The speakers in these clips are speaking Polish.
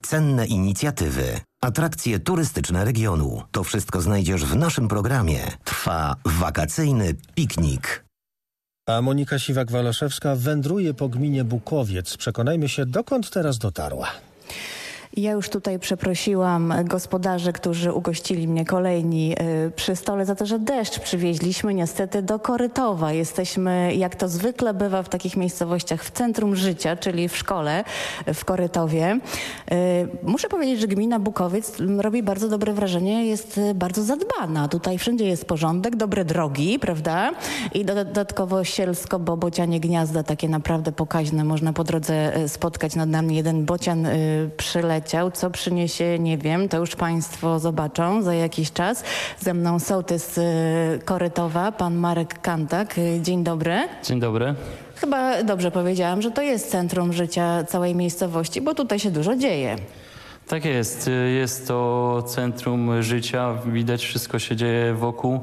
cenne inicjatywy, atrakcje turystyczne regionu. To wszystko znajdziesz w naszym programie. Trwa wakacyjny piknik. A Monika Siwak-Waleszewska wędruje po gminie Bukowiec. Przekonajmy się, dokąd teraz dotarła. Ja już tutaj przeprosiłam gospodarzy, którzy ugościli mnie kolejni przy stole za to, że deszcz przywieźliśmy niestety do Korytowa. Jesteśmy, jak to zwykle bywa w takich miejscowościach, w centrum życia, czyli w szkole w Korytowie. Muszę powiedzieć, że gmina Bukowiec robi bardzo dobre wrażenie, jest bardzo zadbana. Tutaj wszędzie jest porządek, dobre drogi, prawda? I dodatkowo sielsko, bo bocianie gniazda takie naprawdę pokaźne. Można po drodze spotkać nad nami. Jeden bocian przyleciał. Co przyniesie, nie wiem, to już Państwo zobaczą za jakiś czas. Ze mną sołtys Korytowa, pan Marek Kantak. Dzień dobry. Dzień dobry. Chyba dobrze powiedziałam, że to jest centrum życia całej miejscowości, bo tutaj się dużo dzieje. Tak jest. Jest to centrum życia. Widać, wszystko się dzieje wokół.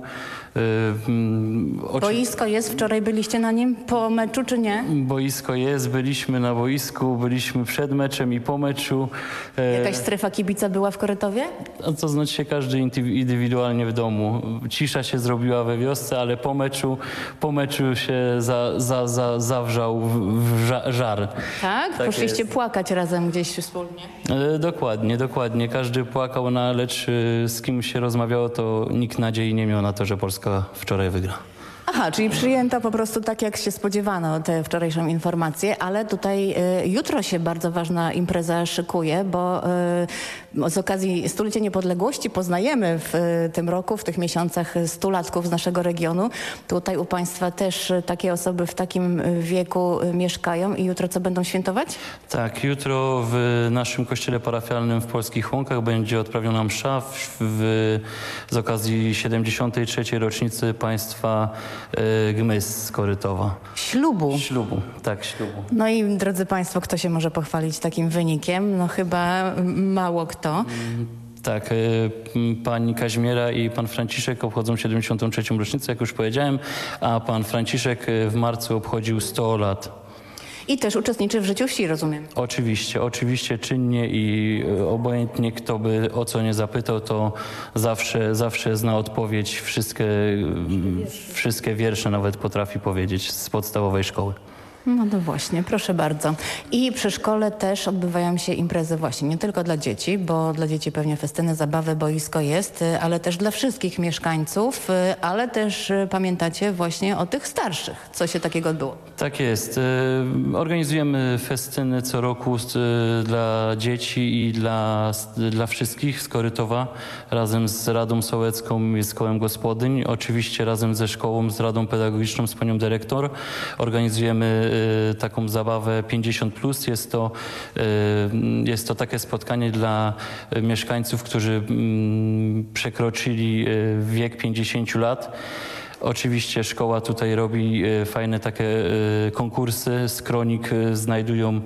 Boisko jest, wczoraj byliście na nim po meczu, czy nie? Boisko jest, byliśmy na boisku, byliśmy przed meczem i po meczu. Jakaś strefa kibica była w Korytowie? To znaczy każdy indywidualnie w domu. Cisza się zrobiła we wiosce, ale po meczu się zawrzał żar. Tak? Poszliście płakać razem gdzieś wspólnie? Dokładnie. Każdy płakał, lecz z kim się rozmawiało, to nikt nadziei nie miał na to, że Polska wczoraj wygra. Aha, czyli przyjęto po prostu tak, jak się spodziewano tę wczorajszą informację, ale tutaj jutro się bardzo ważna impreza szykuje, bo z okazji Stulecia Niepodległości poznajemy w tym roku, w tych miesiącach 100-latków z naszego regionu. Tutaj u Państwa też takie osoby w takim wieku mieszkają i jutro co będą świętować? Tak, jutro w naszym kościele parafialnym w Polskich Łąkach będzie odprawiona msza z okazji 73. rocznicy państwa Gmys z Korytowa. Ślubu. Tak. No i drodzy Państwo, kto się może pochwalić takim wynikiem? No chyba mało kto. Tak, pani Kazimiera i pan Franciszek obchodzą 73. rocznicę, jak już powiedziałem, a pan Franciszek w marcu obchodził 100 lat. I też uczestniczy w życiu wsi, rozumiem. Oczywiście czynnie i obojętnie kto by o co nie zapytał, to zawsze zna odpowiedź. Wszystkie wiersze nawet potrafi powiedzieć z podstawowej szkoły. No to właśnie, proszę bardzo. I przy szkole też odbywają się imprezy właśnie nie tylko dla dzieci, bo dla dzieci pewnie festyny, zabawy, boisko jest, ale też dla wszystkich mieszkańców, ale też pamiętacie właśnie o tych starszych. Co się takiego odbyło? Tak jest. Organizujemy festyny co roku dla dzieci i dla wszystkich z Korytowa razem z Radą Sołecką i z Kołem Gospodyń. Oczywiście razem ze szkołą, z Radą Pedagogiczną, z panią dyrektor. Organizujemy taką zabawę 50+. Jest to takie spotkanie dla mieszkańców, którzy przekroczyli wiek 50 lat. Oczywiście szkoła tutaj robi fajne takie konkursy, z kronik znajdują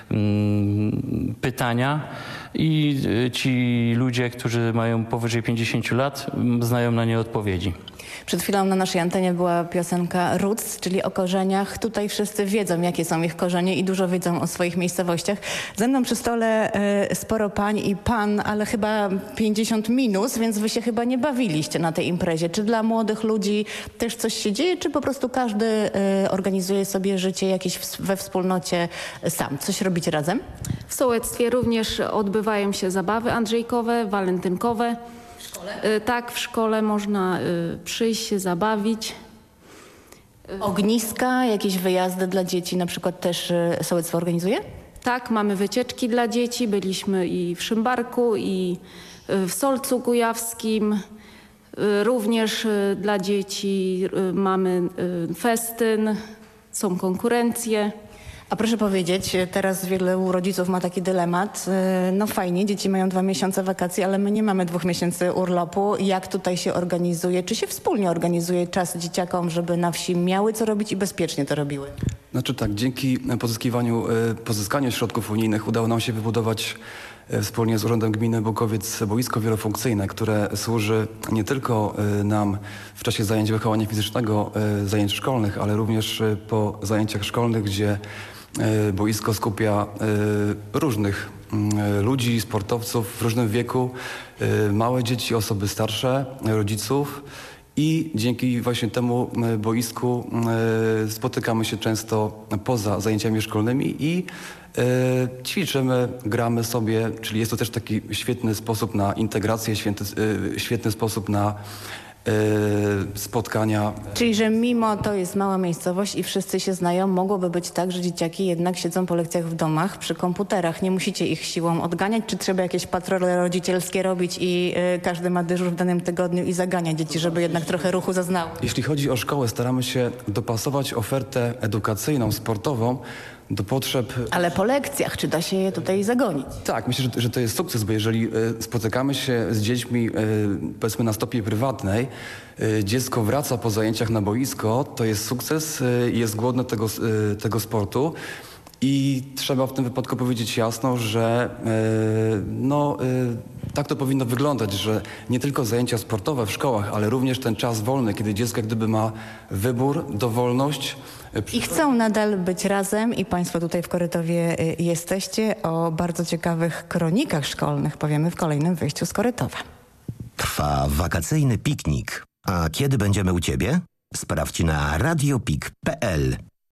pytania i ci ludzie, którzy mają powyżej 50 lat, znają na nie odpowiedzi. Przed chwilą na naszej antenie była piosenka Roots, czyli o korzeniach. Tutaj wszyscy wiedzą, jakie są ich korzenie i dużo wiedzą o swoich miejscowościach. Ze mną przy stole sporo pań i pan, ale chyba 50 minus, więc wy się chyba nie bawiliście na tej imprezie. Czy dla młodych ludzi też coś się dzieje, czy po prostu każdy organizuje sobie życie jakieś we wspólnocie sam? Coś robicie razem? W sołectwie również odbywają się zabawy andrzejkowe, walentynkowe. W szkole? Tak, w szkole można przyjść się zabawić. Ogniska, jakieś wyjazdy dla dzieci na przykład też sołectwo organizuje? Tak, mamy wycieczki dla dzieci. Byliśmy i w Szymbarku, i w Solcu Kujawskim. Również dla dzieci mamy festyn, są konkurencje. A proszę powiedzieć, teraz wielu rodziców ma taki dylemat. No fajnie, dzieci mają 2 miesiące wakacji, ale my nie mamy 2 miesięcy urlopu. Jak tutaj się organizuje? Czy się wspólnie organizuje czas dzieciakom, żeby na wsi miały co robić i bezpiecznie to robiły? Znaczy tak, dzięki pozyskaniu środków unijnych udało nam się wybudować wspólnie z Urzędem Gminy Bukowiec boisko wielofunkcyjne, które służy nie tylko nam w czasie zajęć wychowania fizycznego, zajęć szkolnych, ale również po zajęciach szkolnych, gdzie Boisko skupia różnych ludzi, sportowców w różnym wieku, małe dzieci, osoby starsze, rodziców. I dzięki właśnie temu boisku spotykamy się często poza zajęciami szkolnymi i ćwiczymy, gramy sobie, czyli jest to też taki świetny sposób na integrację, świetny sposób na spotkania. Czyli, że mimo to jest mała miejscowość i wszyscy się znają, mogłoby być tak, że dzieciaki jednak siedzą po lekcjach w domach przy komputerach. Nie musicie ich siłą odganiać, czy trzeba jakieś patrole rodzicielskie robić i każdy ma dyżur w danym tygodniu i zagania dzieci, żeby jednak trochę ruchu zaznały? Jeśli chodzi o szkołę, staramy się dopasować ofertę edukacyjną, sportową do potrzeb. Ale po lekcjach, czy da się je tutaj zagonić? Tak, myślę, że to jest sukces, bo jeżeli spotykamy się z dziećmi, powiedzmy na stopie prywatnej, dziecko wraca po zajęciach na boisko, to jest sukces i jest głodne tego sportu. I trzeba w tym wypadku powiedzieć jasno, że tak to powinno wyglądać, że nie tylko zajęcia sportowe w szkołach, ale również ten czas wolny, kiedy dziecko jak gdyby ma wybór, dowolność. I chcą nadal być razem i Państwo tutaj w Korytowie jesteście. O bardzo ciekawych kronikach szkolnych powiemy w kolejnym wyjściu z Korytowa. Trwa wakacyjny piknik. A kiedy będziemy u Ciebie? Sprawdź na radiopik.pl.